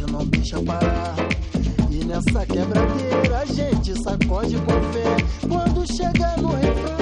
gente não deixa parar. E nessa quebradeira a gente sacode com fé. Quando chega no refrão